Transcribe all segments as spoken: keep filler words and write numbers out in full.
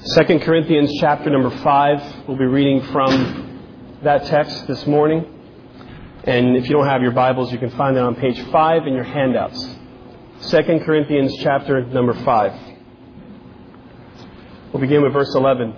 Second Corinthians chapter number five. We'll be reading from that text this morning. And if you don't have your Bibles, you can find it on page five in your handouts. Second Corinthians chapter number five. We'll begin with verse eleven.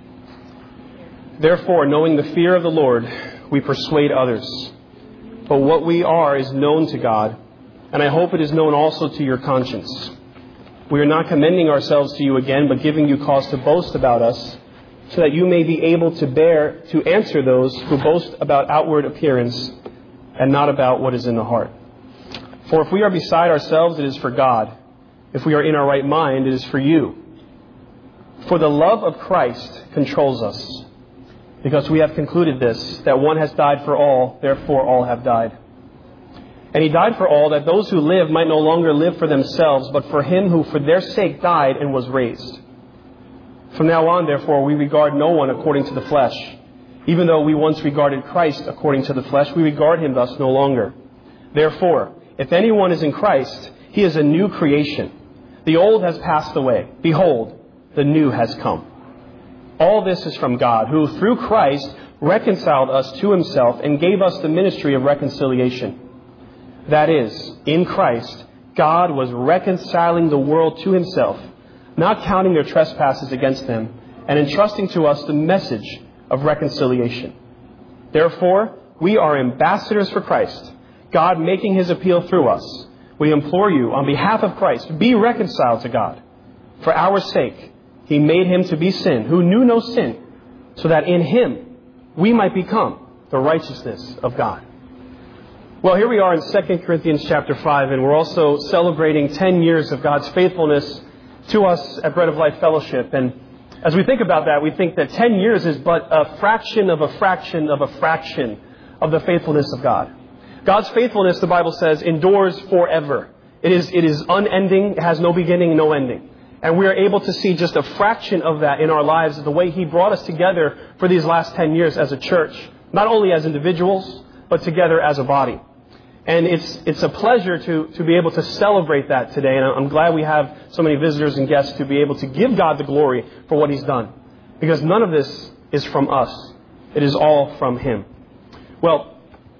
Therefore, knowing the fear of the Lord, we persuade others. But what we are is known to God, and I hope it is known also to your conscience. We are not commending ourselves to you again, but giving you cause to boast about us, so that you may be able to bear to answer those who boast about outward appearance and not about what is in the heart. For if we are beside ourselves, it is for God. If we are in our right mind, it is for you. For the love of Christ controls us, because we have concluded this, that one has died for all, therefore all have died. And he died for all, that those who live might no longer live for themselves, but for him who for their sake died and was raised. From now on, therefore, we regard no one according to the flesh. Even though we once regarded Christ according to the flesh, we regard him thus no longer. Therefore, if anyone is in Christ, he is a new creation. The old has passed away. Behold, the new has come. All this is from God, who through Christ reconciled us to himself and gave us the ministry of reconciliation. That is, in Christ, God was reconciling the world to himself, not counting their trespasses against them, and entrusting to us the message of reconciliation. Therefore, we are ambassadors for Christ, God making his appeal through us. We implore you, on behalf of Christ, be reconciled to God. For our sake, he made him to be sin, who knew no sin, so that in him we might become the righteousness of God. Well, here we are in Second Corinthians chapter five, and we're also celebrating ten years of God's faithfulness to us at Bread of Life Fellowship. And as we think about that, we think that ten years is but a fraction of a fraction of a fraction of the faithfulness of God. God's faithfulness, the Bible says, endures forever. It is, it is unending, it has no beginning, no ending. And we are able to see just a fraction of that in our lives, the way he brought us together for these last ten years as a church, not only as individuals, but together as a body. And it's it's a pleasure to, to be able to celebrate that today. And I'm glad we have so many visitors and guests to be able to give God the glory for what he's done. Because none of this is from us. It is all from him. Well,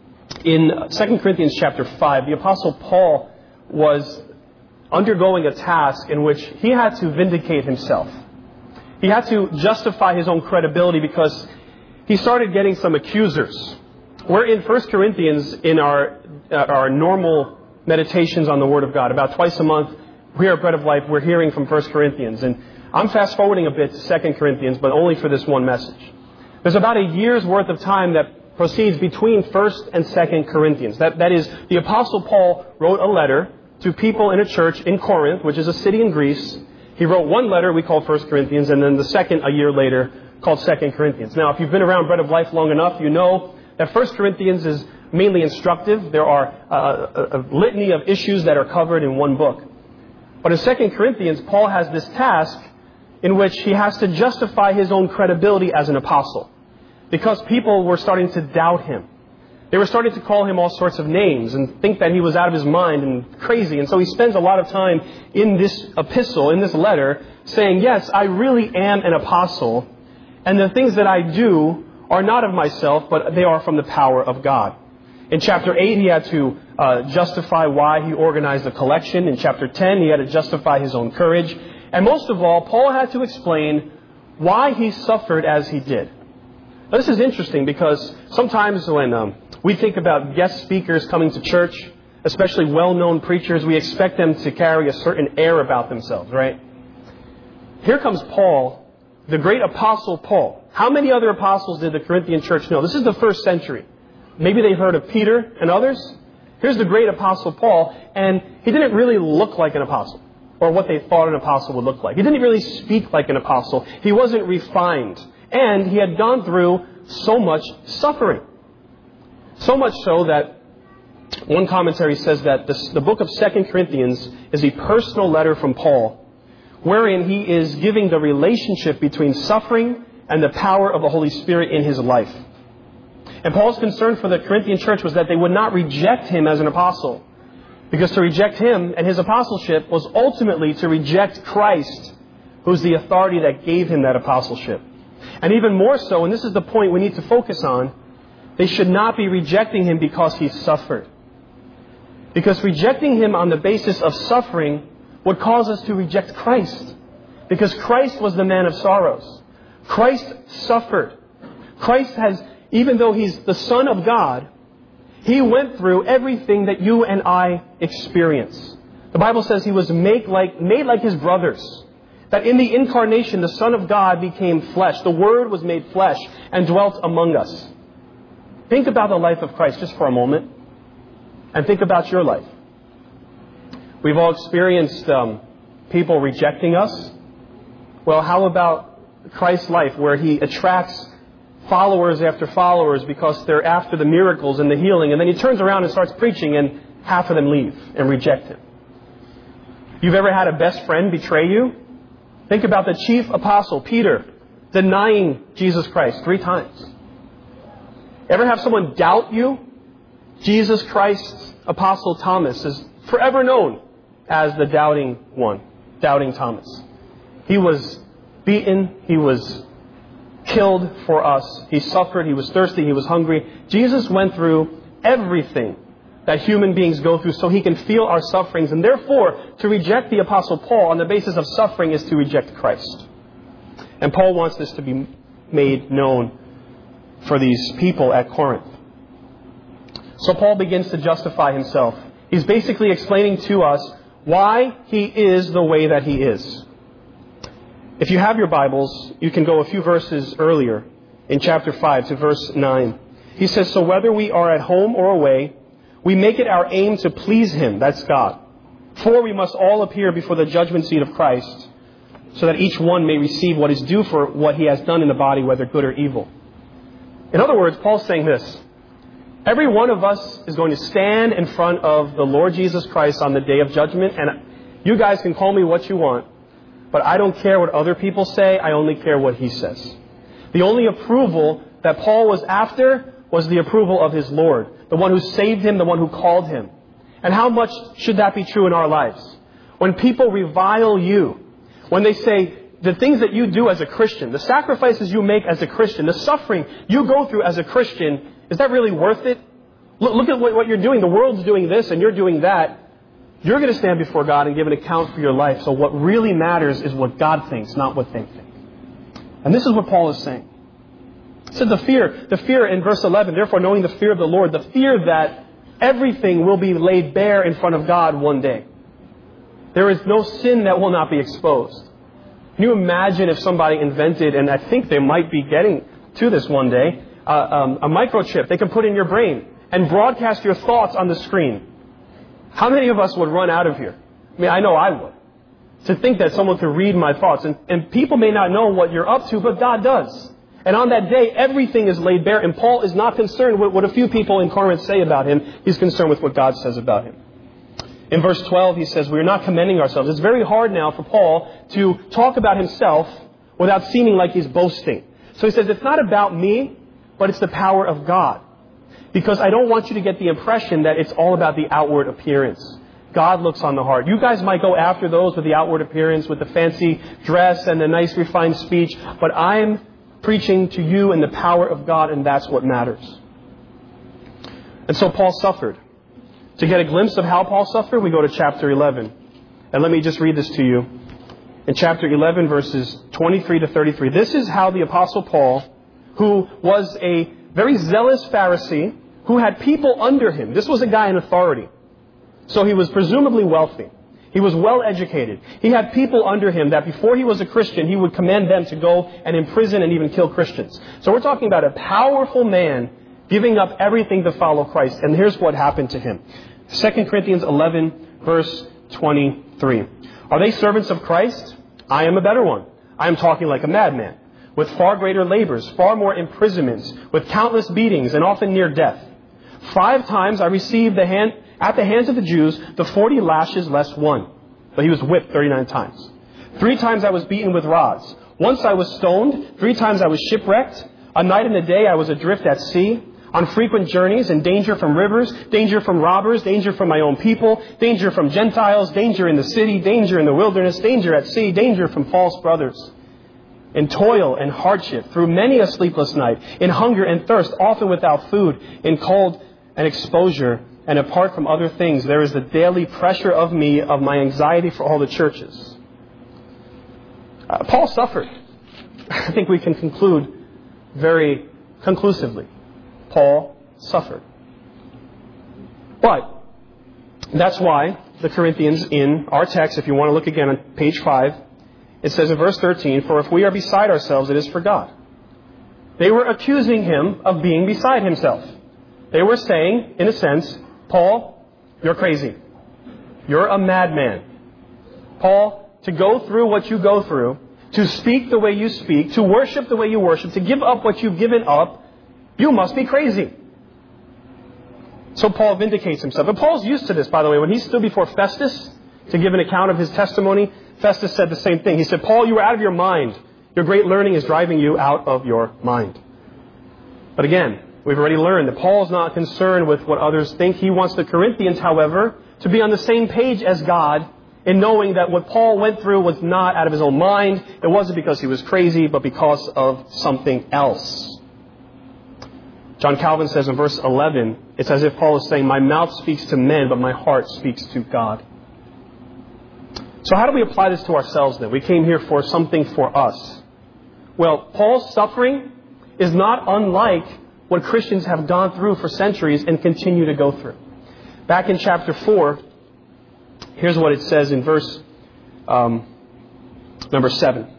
in Second Corinthians chapter five, the Apostle Paul was undergoing a task in which he had to vindicate himself. He had to justify his own credibility because he started getting some accusers. We're in First Corinthians in our uh, our normal meditations on the Word of God. About twice a month, here at Bread of Life, we're hearing from First Corinthians. And I'm fast-forwarding a bit to Second Corinthians, but only for this one message. There's about a year's worth of time that proceeds between First and Second Corinthians. That, that is, the Apostle Paul wrote a letter to people in a church in Corinth, which is a city in Greece. He wrote one letter we call First Corinthians, and then the second a year later called Second Corinthians. Now, if you've been around Bread of Life long enough, you know that First Corinthians is mainly instructive. There are a, a, a litany of issues that are covered in one book. But in Second Corinthians, Paul has this task in which he has to justify his own credibility as an apostle. Because people were starting to doubt him. They were starting to call him all sorts of names and think that he was out of his mind and crazy. And so he spends a lot of time in this epistle, in this letter, saying, yes, I really am an apostle. And the things that I do are not of myself, but they are from the power of God. In chapter eight, he had to uh, justify why he organized a collection. In chapter ten, he had to justify his own courage. And most of all, Paul had to explain why he suffered as he did. Now, this is interesting because sometimes when um, we think about guest speakers coming to church, especially well-known preachers, we expect them to carry a certain air about themselves, right? Here comes Paul, the great apostle Paul. How many other apostles did the Corinthian church know? This is the first century. Maybe they've heard of Peter and others. Here's the great apostle Paul, and he didn't really look like an apostle, or what they thought an apostle would look like. He didn't really speak like an apostle. He wasn't refined, and he had gone through so much suffering. So much so that one commentary says that this, the book of Second Corinthians is a personal letter from Paul, wherein he is giving the relationship between suffering and the power of the Holy Spirit in his life. And Paul's concern for the Corinthian church was that they would not reject him as an apostle. Because to reject him and his apostleship was ultimately to reject Christ, who's the authority that gave him that apostleship. And even more so, and this is the point we need to focus on, they should not be rejecting him because he suffered. Because rejecting him on the basis of suffering would cause us to reject Christ. Because Christ was the man of sorrows. Christ suffered. Christ has, even though he's the Son of God, he went through everything that you and I experience. The Bible says he was made like, made like his brothers. That in the incarnation, the Son of God became flesh. The Word was made flesh and dwelt among us. Think about the life of Christ just for a moment. And think about your life. We've all experienced um, people rejecting us. Well, how about Christ's life, where he attracts followers after followers because they're after the miracles and the healing, and then he turns around and starts preaching and half of them leave and reject him. You've ever had a best friend betray you? Think about the chief apostle, Peter, denying Jesus Christ three times. Ever have someone doubt you? Jesus Christ's apostle Thomas is forever known as the doubting one, doubting Thomas. He was beaten, he was killed for us, he suffered, he was thirsty, he was hungry. Jesus went through everything that human beings go through so he can feel our sufferings. And therefore, to reject the Apostle Paul on the basis of suffering is to reject Christ. And Paul wants this to be made known for these people at Corinth. So Paul begins to justify himself. He's basically explaining to us why he is the way that he is. If you have your Bibles, you can go a few verses earlier in chapter five to verse nine. He says, "So whether we are at home or away, we make it our aim to please him," that's God. "For we must all appear before the judgment seat of Christ, so that each one may receive what is due for what he has done in the body, whether good or evil." In other words, Paul's saying this: every one of us is going to stand in front of the Lord Jesus Christ on the day of judgment, and you guys can call me what you want, but I don't care what other people say, I only care what he says. The only approval that Paul was after was the approval of his Lord, the one who saved him, the one who called him. And how much should that be true in our lives? When people revile you, when they say the things that you do as a Christian, the sacrifices you make as a Christian, the suffering you go through as a Christian, is that really worth it? Look, look at what, what you're doing. The world's doing this and you're doing that. You're going to stand before God and give an account for your life. So what really matters is what God thinks, not what they think. And this is what Paul is saying. He said the fear, the fear in verse eleven, therefore knowing the fear of the Lord, the fear that everything will be laid bare in front of God one day. There is no sin that will not be exposed. Can you imagine if somebody invented, and I think they might be getting to this one day, uh, um, a microchip they can put in your brain and broadcast your thoughts on the screen? How many of us would run out of here? I mean, I know I would. To think that someone could read my thoughts. And, and people may not know what you're up to, but God does. And on that day, everything is laid bare. And Paul is not concerned with what a few people in Corinth say about him. He's concerned with what God says about him. In verse twelve, he says, we are not commending ourselves. It's very hard now for Paul to talk about himself without seeming like he's boasting. So he says, it's not about me, but it's the power of God. Because I don't want you to get the impression that it's all about the outward appearance. God looks on the heart. You guys might go after those with the outward appearance, with the fancy dress and the nice refined speech, but I'm preaching to you in the power of God, and that's what matters. And so Paul suffered. To get a glimpse of how Paul suffered, we go to chapter eleven. And let me just read this to you. In chapter eleven, verses twenty-three to thirty-three. This is how the Apostle Paul, who was a very zealous Pharisee, who had people under him. This was a guy in authority. So he was presumably wealthy. He was well educated. He had people under him that before he was a Christian, he would command them to go and imprison and even kill Christians. So we're talking about a powerful man giving up everything to follow Christ. And here's what happened to him. Second Corinthians eleven, verse twenty-three. Are they servants of Christ? I am a better one. I am talking like a madman, with far greater labors, far more imprisonments, with countless beatings, and often near death. Five times I received the hand, at the hands of the Jews the forty lashes less one. But he was whipped thirty-nine times. Three times I was beaten with rods. Once I was stoned. Three times I was shipwrecked. A night and a day I was adrift at sea. on frequent journeys, in danger from rivers, danger from robbers, danger from my own people, danger from Gentiles, danger in the city, danger in the wilderness, danger at sea, danger from false brothers. In toil and hardship, through many a sleepless night, in hunger and thirst, often without food, in cold and exposure, and apart from other things, there is the daily pressure of me, of my anxiety for all the churches. Uh, Paul suffered. I think we can conclude very conclusively. Paul suffered. But that's why the Corinthians in our text, if you want to look again on page five, it says in verse thirteen, "For if we are beside ourselves, it is for God." They were accusing him of being beside himself. They were saying, in a sense, Paul, you're crazy. You're a madman. Paul, to go through what you go through, to speak the way you speak, to worship the way you worship, to give up what you've given up, you must be crazy. So Paul vindicates himself. But Paul's used to this, by the way. When he stood before Festus to give an account of his testimony, Festus said the same thing. He said, Paul, you are out of your mind. Your great learning is driving you out of your mind. But again, we've already learned that Paul is not concerned with what others think. He wants the Corinthians, however, to be on the same page as God in knowing that what Paul went through was not out of his own mind. It wasn't because he was crazy, but because of something else. John Calvin says in verse eleven, it's as if Paul is saying, my mouth speaks to men, but my heart speaks to God. So how do we apply this to ourselves then? We came here for something for us. Well, Paul's suffering is not unlike what Christians have gone through for centuries and continue to go through. Back in chapter four, here's what it says in verse um, number seven.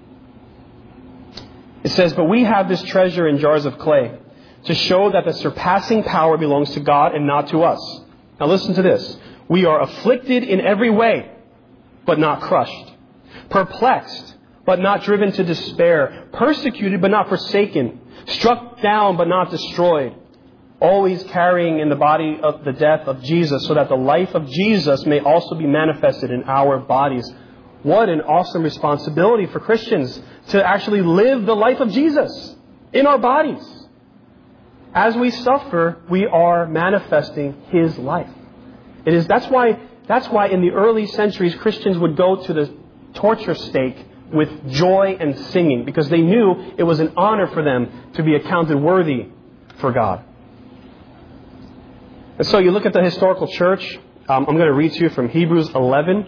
It says, but we have this treasure in jars of clay to show that the surpassing power belongs to God and not to us. Now listen to this. We are afflicted in every way, but not crushed. Perplexed, but not driven to despair. Persecuted, but not forsaken. Struck down, but not destroyed. Always carrying in the body of the death of Jesus, so that the life of Jesus may also be manifested in our bodies. What an awesome responsibility for Christians to actually live the life of Jesus in our bodies. As we suffer, we are manifesting His life. It is that's why that's why in the early centuries Christians would go to the torture stake with joy and singing, because they knew it was an honor for them to be accounted worthy for God. And so you look at the historical church. Um, I'm going to read to you from Hebrews eleven.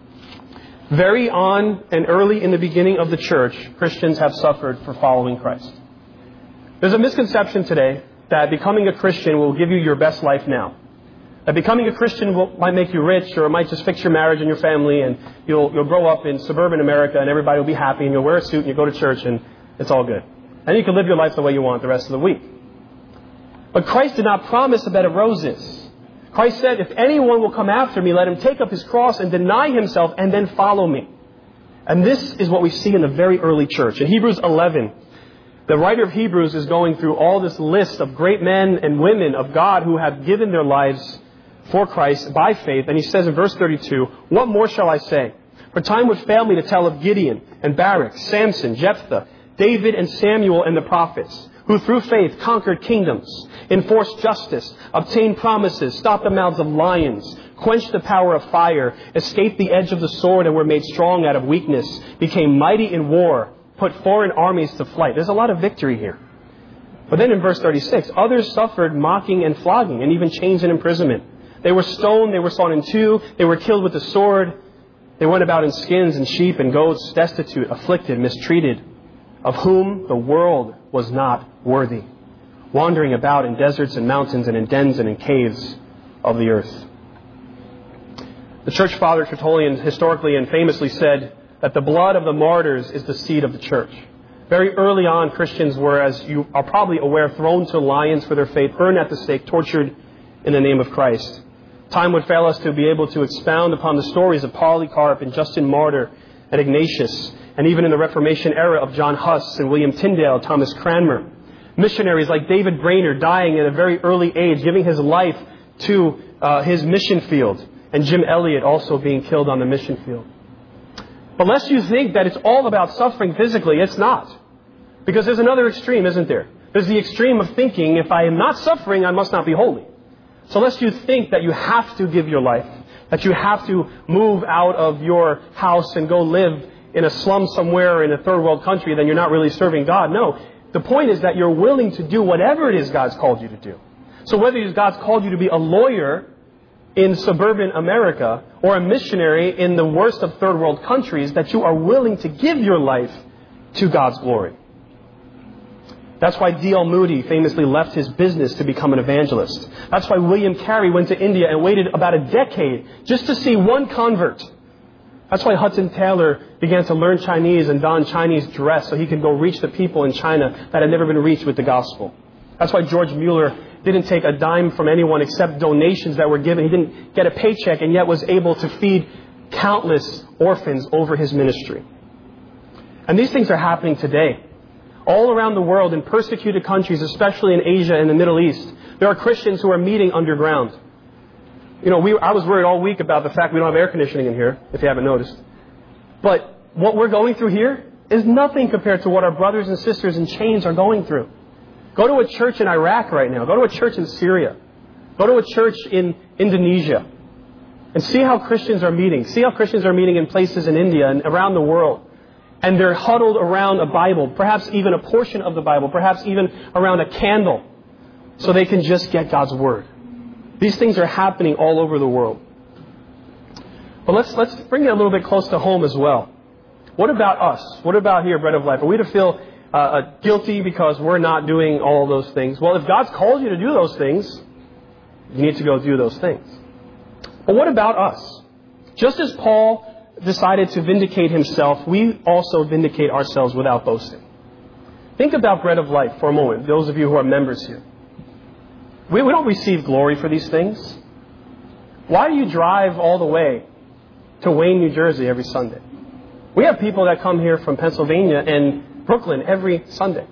Very on and early in the beginning of the church, Christians have suffered for following Christ. There's a misconception today that becoming a Christian will give you your best life now. That becoming a Christian will, might make you rich, or it might just fix your marriage and your family, and you'll you'll grow up in suburban America and everybody will be happy, and you'll wear a suit and you go to church and it's all good. And you can live your life the way you want the rest of the week. But Christ did not promise a bed of roses. Christ said, if anyone will come after me, let him take up his cross and deny himself and then follow me. And this is what we see in the very early church. In Hebrews eleven, the writer of Hebrews is going through all this list of great men and women of God who have given their lives for Christ by faith. And he says in verse thirty-two, what more shall I say? For time would fail me to tell of Gideon and Barak, Samson, Jephthah, David and Samuel and the prophets, who through faith conquered kingdoms, enforced justice, obtained promises, stopped the mouths of lions, quenched the power of fire, escaped the edge of the sword and were made strong out of weakness, became mighty in war, put foreign armies to flight. There's a lot of victory here. But then in verse thirty-six, others suffered mocking and flogging and even chains and imprisonment. They were stoned, they were sawn in two, they were killed with the sword. They went about in skins and sheep and goats, destitute, afflicted, mistreated, of whom the world was not worthy, wandering about in deserts and mountains and in dens and in caves of the earth. The church father Tertullian historically and famously said that the blood of the martyrs is the seed of the church. Very early on, Christians were, as you are probably aware, thrown to lions for their faith, burned at the stake, tortured in the name of Christ. Time would fail us to be able to expound upon the stories of Polycarp and Justin Martyr and Ignatius, and even in the Reformation era of John Huss and William Tyndale, Thomas Cranmer. Missionaries like David Brainerd dying at a very early age, giving his life to uh, his mission field, and Jim Elliot also being killed on the mission field. But lest you think that it's all about suffering physically, it's not. Because there's another extreme, isn't there? There's the extreme of thinking, if I am not suffering, I must not be holy. So lest you think that you have to give your life, that you have to move out of your house and go live in a slum somewhere in a third world country, then you're not really serving God. No. The point is that you're willing to do whatever it is God's called you to do. So whether God's called you to be a lawyer in suburban America or a missionary in the worst of third world countries, that you are willing to give your life to God's glory. That's why D L Moody famously left his business to become an evangelist. That's why William Carey went to India and waited about a decade just to see one convert. That's why Hudson Taylor began to learn Chinese and don Chinese dress so he could go reach the people in China that had never been reached with the gospel. That's why George Mueller didn't take a dime from anyone except donations that were given. He didn't get a paycheck and yet was able to feed countless orphans over his ministry. And these things are happening today. All around the world, in persecuted countries, especially in Asia and the Middle East, there are Christians who are meeting underground. You know, we, I was worried all week about the fact we don't have air conditioning in here, if you haven't noticed. But what we're going through here is nothing compared to what our brothers and sisters in chains are going through. Go to a church in Iraq right now. Go to a church in Syria. Go to a church in Indonesia. And see how Christians are meeting. See how Christians are meeting in places in India and around the world. And they're huddled around a Bible, perhaps even a portion of the Bible, perhaps even around a candle, so they can just get God's Word. These things are happening all over the world. But let's let's bring it a little bit close to home as well. What about us? What about here, Bread of Life? Are we to feel uh, uh, guilty because we're not doing all those things? Well, if God's called you to do those things, you need to go do those things. But what about us? Just as Paul decided to vindicate himself, we also vindicate ourselves without boasting. Think about Bread of Life for a moment, those of you who are members here. We, we don't receive glory for these things. Why do you drive all the way to Wayne, New Jersey every Sunday? We have people that come here from Pennsylvania and Brooklyn every Sunday.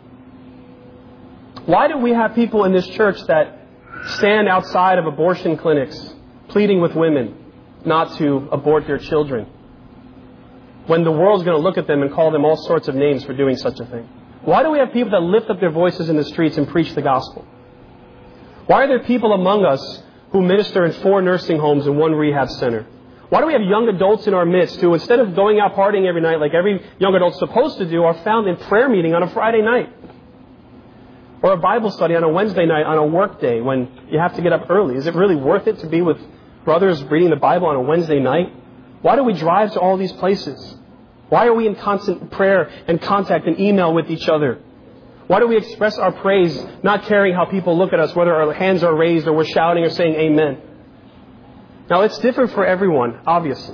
Why do we have people in this church that stand outside of abortion clinics pleading with women not to abort their children, when the world's going to look at them and call them all sorts of names for doing such a thing? Why do we have people that lift up their voices in the streets and preach the gospel? Why are there people among us who minister in four nursing homes and one rehab center? Why do we have young adults in our midst who, instead of going out partying every night like every young adult's supposed to do, are found in prayer meeting on a Friday night? Or a Bible study on a Wednesday night on a work day when you have to get up early? Is it really worth it to be with brothers reading the Bible on a Wednesday night? Why do we drive to all these places? Why are we in constant prayer and contact and email with each other? Why do we express our praise, not caring how people look at us, whether our hands are raised or we're shouting or saying amen? Now, it's different for everyone, obviously.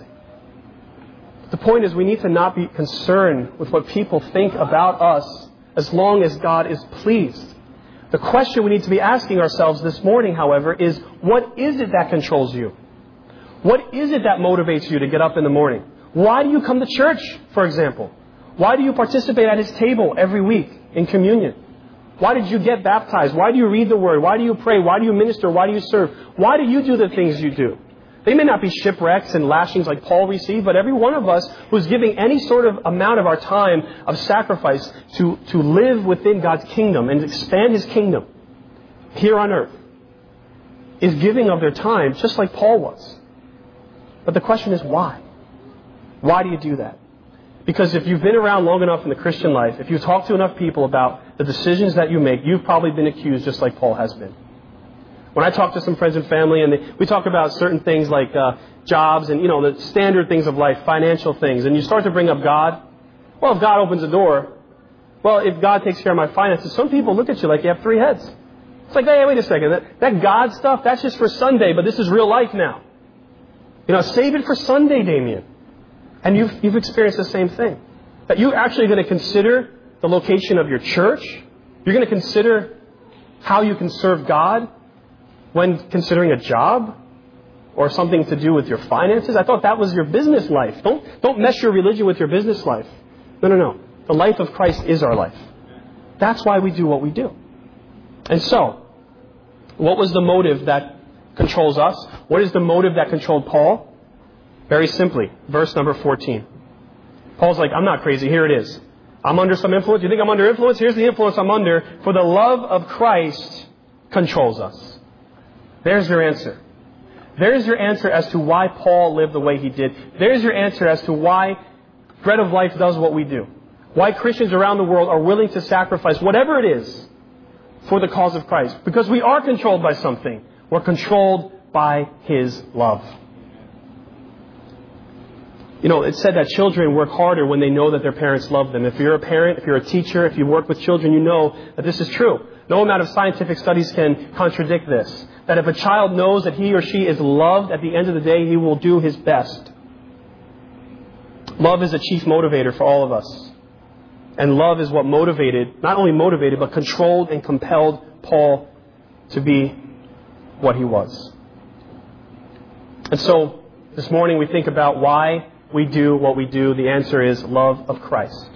The point is, we need to not be concerned with what people think about us as long as God is pleased. The question we need to be asking ourselves this morning, however, is what is it that controls you? What is it that motivates you to get up in the morning? Why do you come to church, for example? Why do you participate at His table every week in communion? Why did you get baptized? Why do you read the Word? Why do you pray? Why do you minister? Why do you serve? Why do you do the things you do? They may not be shipwrecks and lashings like Paul received, but every one of us who's giving any sort of amount of our time of sacrifice to, to live within God's kingdom and expand His kingdom here on earth is giving of their time just like Paul was. But the question is why? Why do you do that? Because if you've been around long enough in the Christian life, if you talk to enough people about the decisions that you make, you've probably been accused just like Paul has been. When I talk to some friends and family, and they, we talk about certain things like uh, jobs and, you know, the standard things of life, financial things, and you start to bring up God. Well, if God opens the door, well, if God takes care of my finances, some people look at you like you have three heads. It's like, hey, wait a second, that, that God stuff, that's just for Sunday, but this is real life now. You know, save it for Sunday, Damien. And you've, you've experienced the same thing. That you're actually going to consider the location of your church. You're going to consider how you can serve God when considering a job or something to do with your finances. I thought that was your business life. Don't, don't mess your religion with your business life. No, no, no. The life of Christ is our life. That's why we do what we do. And so, what was the motive that controls us? What is the motive that controlled Paul? Very simply, verse number fourteen. Paul's like, I'm not crazy. Here it is. I'm under some influence. You think I'm under influence? Here's the influence I'm under. For the love of Christ controls us. There's your answer. There's your answer as to why Paul lived the way he did. There's your answer as to why Bread of Life does what we do. Why Christians around the world are willing to sacrifice whatever it is for the cause of Christ. Because we are controlled by something. We're controlled by His love. You know, it's said that children work harder when they know that their parents love them. If you're a parent, if you're a teacher, if you work with children, you know that this is true. No amount of scientific studies can contradict this. That if a child knows that he or she is loved, at the end of the day, he will do his best. Love is a chief motivator for all of us. And love is what motivated, not only motivated, but controlled and compelled Paul to be what he was. And so, this morning we think about why we do what we do. The answer is love of Christ.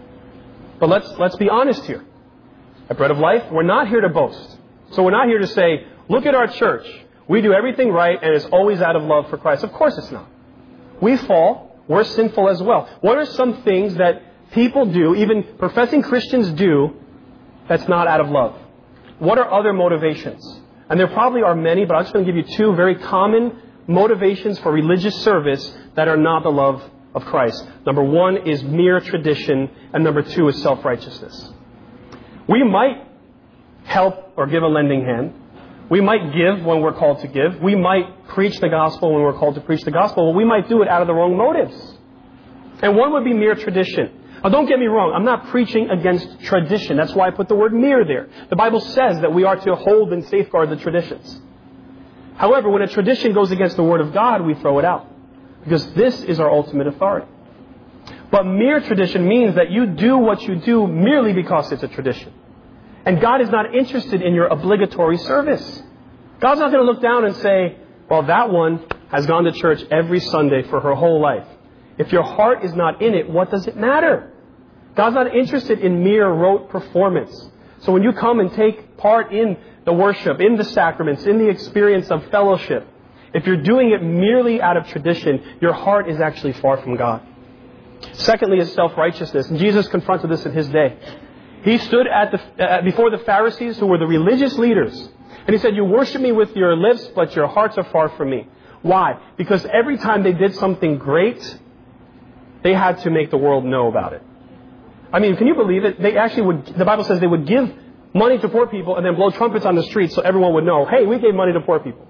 But let's let's be honest here. At Bread of Life, we're not here to boast. So we're not here to say, look at our church. We do everything right and it's always out of love for Christ. Of course it's not. We fall. We're sinful as well. What are some things that people do, even professing Christians do, that's not out of love? What are other motivations? And there probably are many, but I'm just going to give you two very common motivations for religious service that are not the love of Christ. Number one is mere tradition, and number two is self-righteousness. We might help or give a lending hand. We might give when we're called to give. We might preach the gospel when we're called to preach the gospel. But we might do it out of the wrong motives. And one would be mere tradition. Now, don't get me wrong. I'm not preaching against tradition. That's why I put the word mere there. The Bible says that we are to hold and safeguard the traditions. However, when a tradition goes against the Word of God, we throw it out. Because this is our ultimate authority. But mere tradition means that you do what you do merely because it's a tradition. And God is not interested in your obligatory service. God's not going to look down and say, well, that one has gone to church every Sunday for her whole life. If your heart is not in it, what does it matter? God's not interested in mere rote performance. So when you come and take part in the worship, in the sacraments, in the experience of fellowship, if you're doing it merely out of tradition, your heart is actually far from God. Secondly is self-righteousness. And Jesus confronted this in His day. He stood at the, uh, before the Pharisees, who were the religious leaders, and He said, you worship me with your lips, but your hearts are far from me. Why? Because every time they did something great, they had to make the world know about it. I mean, can you believe it? They actually would, the Bible says they would give money to poor people and then blow trumpets on the streets so everyone would know, hey, we gave money to poor people.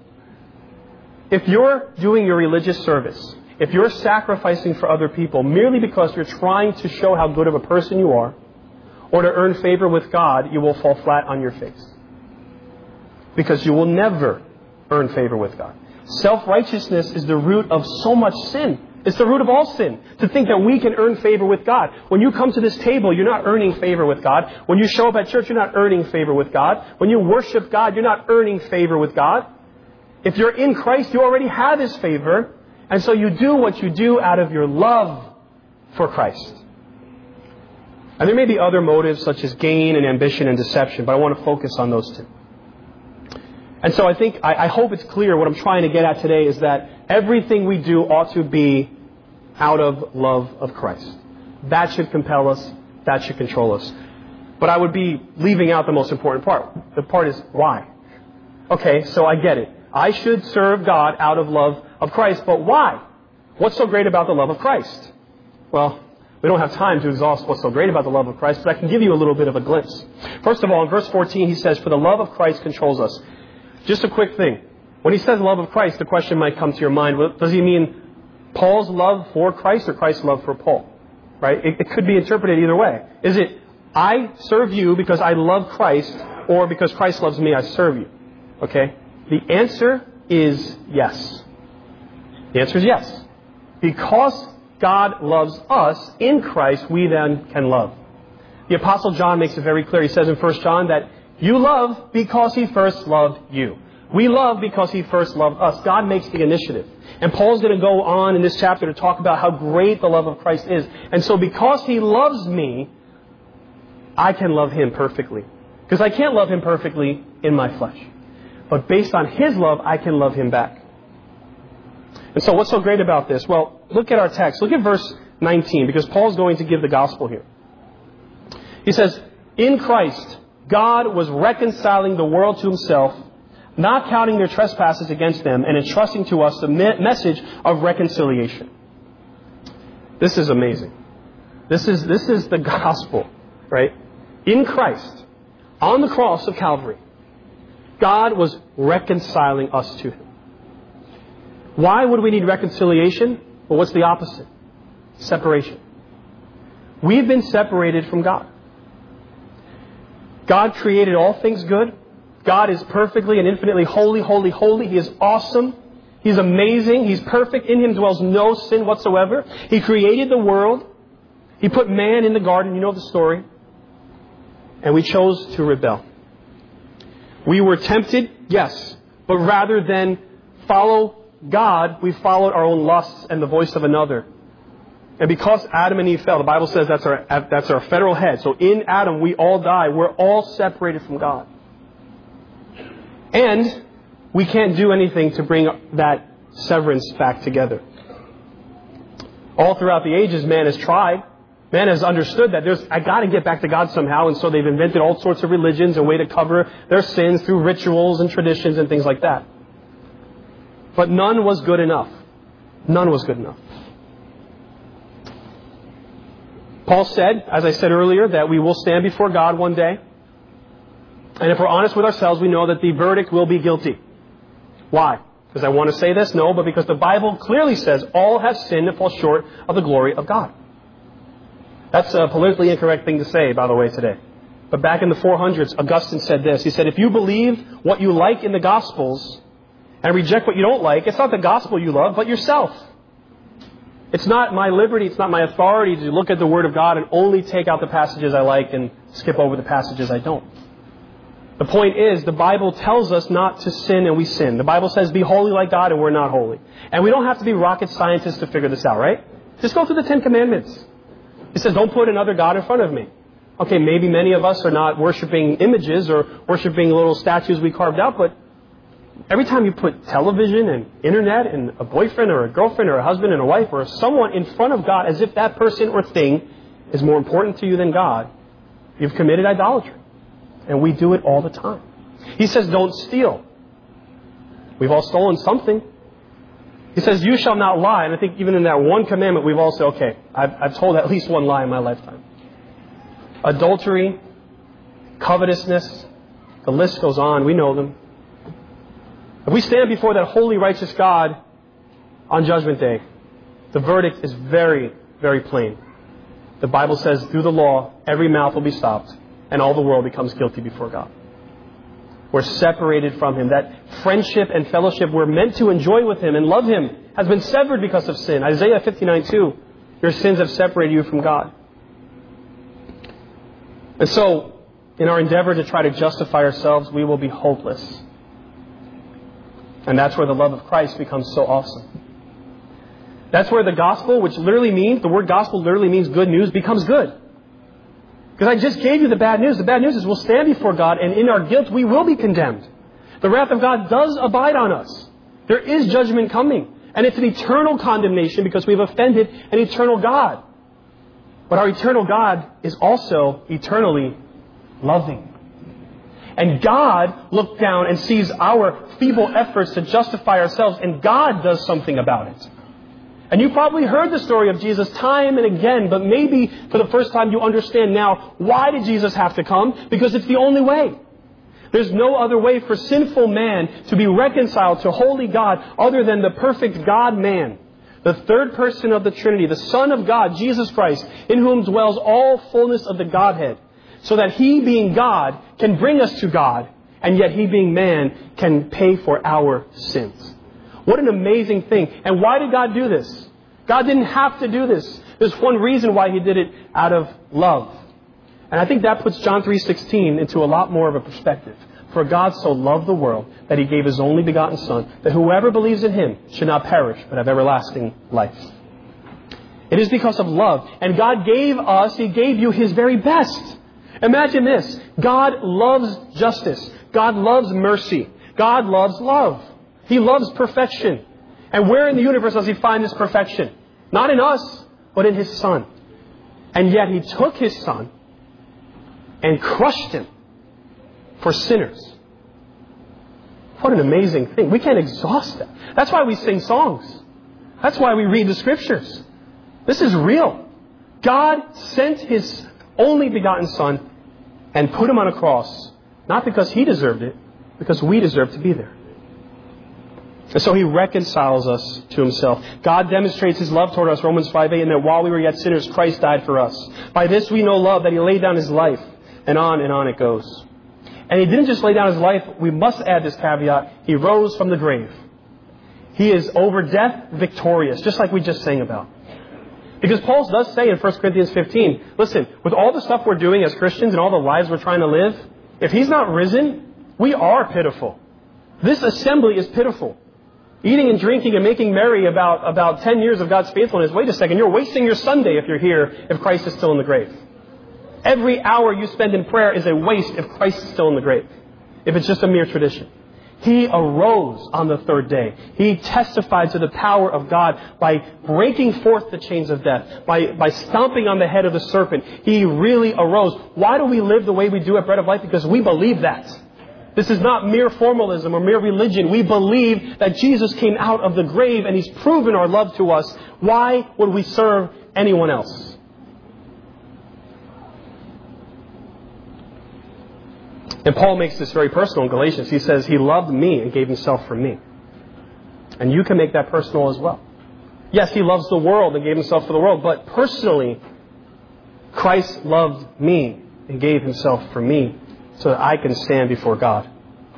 If you're doing your religious service, if you're sacrificing for other people merely because you're trying to show how good of a person you are, or to earn favor with God, you will fall flat on your face. Because you will never earn favor with God. Self-righteousness is the root of so much sin. It's the root of all sin. To think that we can earn favor with God. When you come to this table, you're not earning favor with God. When you show up at church, you're not earning favor with God. When you worship God, you're not earning favor with God. If you're in Christ, you already have His favor. And so you do what you do out of your love for Christ. And there may be other motives such as gain and ambition and deception, but I want to focus on those two. And so I think, I, I hope it's clear what I'm trying to get at today is that everything we do ought to be out of love of Christ. That should compel us. That should control us. But I would be leaving out the most important part. The part is why. Okay, so I get it. I should serve God out of love of Christ, but why? What's so great about the love of Christ? Well, we don't have time to exhaust what's so great about the love of Christ, but I can give you a little bit of a glimpse. First of all, in verse fourteen, he says, for the love of Christ controls us. Just a quick thing. When he says love of Christ, the question might come to your mind, well, does he mean Paul's love for Christ or Christ's love for Paul? Right? It, it could be interpreted either way. Is it, I serve you because I love Christ, or because Christ loves me, I serve you? Okay? The answer is yes. The answer is yes. Because God loves us in Christ, we then can love. The Apostle John makes it very clear. He says in First John that you love because He first loved you. We love because He first loved us. God makes the initiative. And Paul's going to go on in this chapter to talk about how great the love of Christ is. And so because He loves me, I can love Him perfectly. Because I can't love Him perfectly in my flesh. But based on His love, I can love Him back. And so what's so great about this? Well, look at our text. Look at verse nineteen, because Paul's going to give the gospel here. He says, in Christ, God was reconciling the world to himself, not counting their trespasses against them, and entrusting to us the me- message of reconciliation. This is amazing. This is, this is the gospel, right? In Christ, on the cross of Calvary, God was reconciling us to him. Why would we need reconciliation? Well, what's the opposite? Separation. We've been separated from God. God created all things good. God is perfectly and infinitely holy, holy, holy. He is awesome. He's amazing. He's perfect. In him dwells no sin whatsoever. He created the world. He put man in the garden. You know the story. And we chose to rebel. We were tempted, yes. But rather than follow God, we followed our own lusts and the voice of another. And because Adam and Eve fell, the Bible says that's our, that's our federal head. So in Adam, we all die. We're all separated from God. And we can't do anything to bring that severance back together. All throughout the ages, man has tried. Man has understood that there's, I got to get back to God somehow. And so they've invented all sorts of religions, a way to cover their sins through rituals and traditions and things like that. But none was good enough. None was good enough. Paul said, as I said earlier, that we will stand before God one day. And if we're honest with ourselves, we know that the verdict will be guilty. Why? Because I want to say this? No, but because the Bible clearly says all have sinned and fall short of the glory of God. That's a politically incorrect thing to say, by the way, today. But back in the four hundreds, Augustine said this. He said, if you believe what you like in the Gospels and reject what you don't like, it's not the gospel you love, but yourself. It's not my liberty, it's not my authority to look at the Word of God and only take out the passages I like and skip over the passages I don't. The point is, the Bible tells us not to sin, and we sin. The Bible says, be holy like God, and we're not holy. And we don't have to be rocket scientists to figure this out, right? Just go through the Ten Commandments. It says, don't put another God in front of me. Okay, maybe many of us are not worshiping images or worshiping little statues we carved out, but every time you put television and internet and a boyfriend or a girlfriend or a husband and a wife or someone in front of God as if that person or thing is more important to you than God, you've committed idolatry. And we do it all the time. He says, don't steal. We've all stolen something. He says, you shall not lie. And I think even in that one commandment, we've all said, okay, I've, I've told at least one lie in my lifetime. Adultery, covetousness, the list goes on. We know them. If we stand before that holy, righteous God on Judgment Day, the verdict is very, very plain. The Bible says, through the law, every mouth will be stopped, and all the world becomes guilty before God. We're separated from Him. That friendship and fellowship we're meant to enjoy with Him and love Him has been severed because of sin. Isaiah fifty-nine two, your sins have separated you from God. And so, in our endeavor to try to justify ourselves, we will be hopeless. And that's where the love of Christ becomes so awesome. That's where the gospel, which literally means, the word gospel literally means good news, becomes good. Because I just gave you the bad news. The bad news is we'll stand before God, and in our guilt we will be condemned. The wrath of God does abide on us. There is judgment coming. And it's an eternal condemnation because we've offended an eternal God. But our eternal God is also eternally loving. And God looks down and sees our feeble efforts to justify ourselves, and God does something about it. And you probably heard the story of Jesus time and again, but maybe for the first time you understand now, why did Jesus have to come? Because it's the only way. There's no other way for sinful man to be reconciled to holy God other than the perfect God-man, the third person of the Trinity, the Son of God, Jesus Christ, in whom dwells all fullness of the Godhead, so that He, being God, can bring us to God, and yet He, being man, can pay for our sins. What an amazing thing. And why did God do this? God didn't have to do this. There's one reason why He did it: out of love. And I think that puts John three sixteen into a lot more of a perspective. For God so loved the world that He gave His only begotten Son, that whoever believes in Him should not perish, but have everlasting life. It is because of love. And God gave us, He gave you His very best. Imagine this. God loves justice. God loves mercy. God loves love. He loves perfection. And where in the universe does He find this perfection? Not in us, but in His Son. And yet He took His Son, and crushed him for sinners. What an amazing thing. We can't exhaust that. That's why we sing songs. That's why we read the Scriptures. This is real. God sent His only begotten Son and put Him on a cross, not because He deserved it, because we deserve to be there. And so He reconciles us to Himself. God demonstrates His love toward us, Romans five eight, and that while we were yet sinners, Christ died for us. By this we know love, that He laid down His life. And on and on it goes. And He didn't just lay down His life. We must add this caveat. He rose from the grave. He is over death victorious, just like we just sang about. Because Paul does say in First Corinthians fifteen, listen, with all the stuff we're doing as Christians and all the lives we're trying to live, if He's not risen, we are pitiful. This assembly is pitiful. Eating and drinking and making merry about, about ten years of God's faithfulness. Wait a second, you're wasting your Sunday if you're here, if Christ is still in the grave. Every hour you spend in prayer is a waste if Christ is still in the grave. If it's just a mere tradition. He arose on the third day. He testified to the power of God by breaking forth the chains of death, by, by stomping on the head of the serpent. He really arose. Why do we live the way we do at Bread of Life? Because we believe that. This is not mere formalism or mere religion. We believe that Jesus came out of the grave and He's proven our love to us. Why would we serve anyone else? And Paul makes this very personal in Galatians. He says, He loved me and gave Himself for me. And you can make that personal as well. Yes, He loves the world and gave Himself for the world. But personally, Christ loved me and gave Himself for me so that I can stand before God.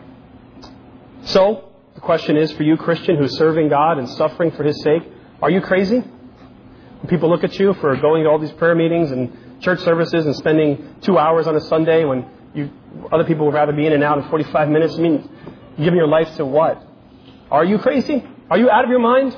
So, the question is for you, Christian, who's serving God and suffering for His sake, are you crazy? When people look at you for going to all these prayer meetings and church services and spending two hours on a Sunday when You, other people would rather be in and out in forty-five minutes. I mean, you're giving your life to what? Are you crazy? Are you out of your mind?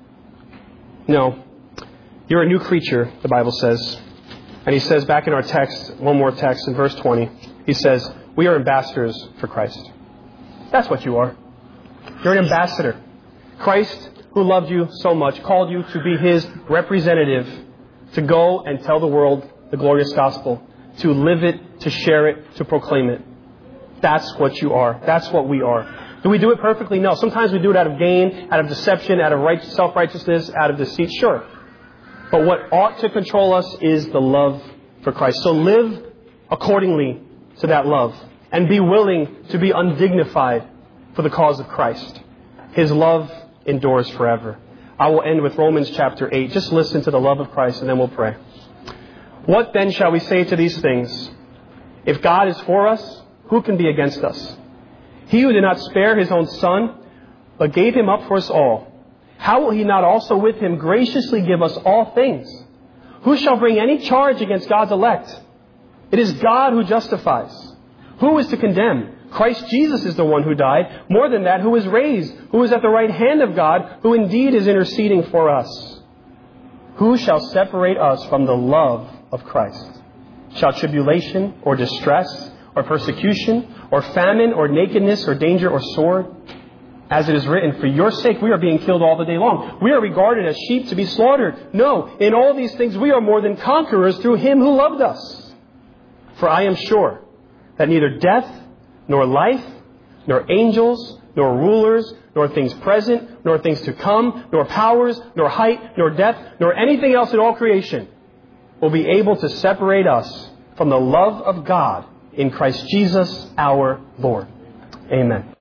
No. You're a new creature, the Bible says. And He says back in our text, one more text in verse twenty, He says, we are ambassadors for Christ. That's what you are. You're an ambassador. Christ, who loved you so much, called you to be His representative, to go and tell the world the glorious gospel, to live it, to share it, to proclaim it. That's what you are. That's what we are. Do we do it perfectly? No. Sometimes we do it out of gain, out of deception, out of right, self-righteousness, out of deceit. Sure. But what ought to control us is the love for Christ. So live accordingly to that love and be willing to be undignified for the cause of Christ. His love endures forever. I will end with Romans chapter eight. Just listen to the love of Christ and then we'll pray. What then shall we say to these things? If God is for us, who can be against us? He who did not spare His own Son, but gave Him up for us all, how will He not also with Him graciously give us all things? Who shall bring any charge against God's elect? It is God who justifies. Who is to condemn? Christ Jesus is the one who died. More than that, who is raised, who is at the right hand of God, who indeed is interceding for us. Who shall separate us from the love of Christ? Shall tribulation or distress or persecution or famine or nakedness or danger or sword? As it is written, for your sake we are being killed all the day long. We are regarded as sheep to be slaughtered. No, in all these things we are more than conquerors through Him who loved us. For I am sure that neither death, nor life, nor angels, nor rulers, nor things present, nor things to come, nor powers, nor height, nor depth, nor anything else in all creation will be able to separate us from the love of God in Christ Jesus our Lord. Amen.